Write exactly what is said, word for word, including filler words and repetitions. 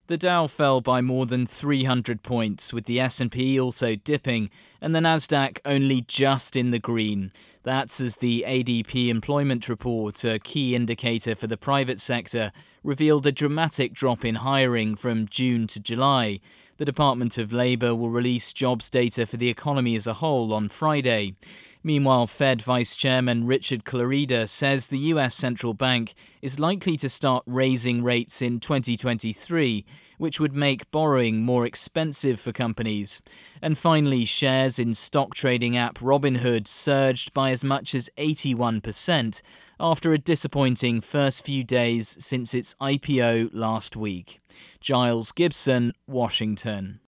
The Dow fell by more than three hundred points, with the S and P also dipping, and the Nasdaq only just in the green. That's as the A D P employment report, a key indicator for the private sector, revealed a dramatic drop in hiring from June to July. The Department of Labour will release jobs data for the economy as a whole on Friday. Meanwhile, Fed Vice Chairman Richard Clarida says the U S central bank is likely to start raising rates in twenty twenty-three, which would make borrowing more expensive for companies. And finally, shares in stock trading app Robinhood surged by as much as eighty-one percent after a disappointing first few days since its I P O last week. Giles Gibson, Washington.